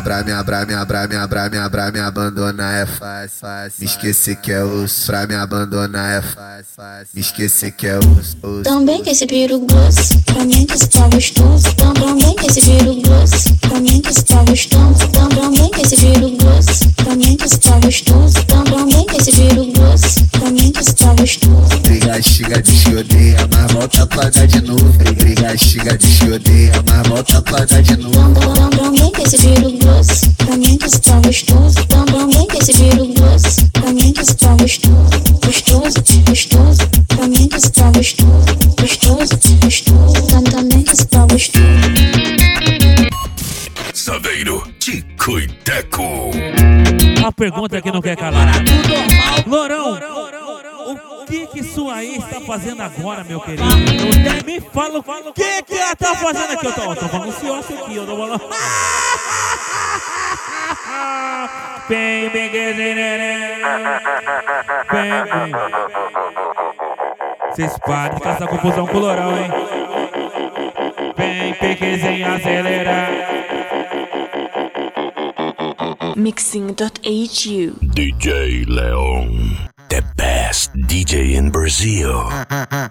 me abandonar é fácil. Me esquecer que é osso, pra me abandonar é fácil. Me esquecer que é osso. Também que esse piro grosso, pra mim que está gostoso. Também que esse piro grosso, pra mim que está gostoso. Também que esse piro grosso, pra mim que está gostoso. Também que esse piro grosso, pra mim que está gostoso. Briga, xiga, diz que odeia, mas volta pra dar de novo. Briga, xiga, diz que odeia, mas volta pra dar de novo. Também que esse piro grosso, pra mim que está gostoso. Também que esse piro grosso, pra mim que está gostoso. Gostoso, gostoso, pra mim que está gostoso. Gostoso, gostoso, também que está gostoso. Saveiro, Tico e Teco. A pergunta que não quer calar. Lourão, o que sua ex tá fazendo agora, meu querido? Me fala o que ela tá fazendo aqui. Eu tô falando ansioso aqui, eu tô falando. Bem, vocês parem de caçar confusão com o Lourão, hein? Vem, pequezinho, acelera. Mixing.hu DJ Leon, the best DJ in Brazil.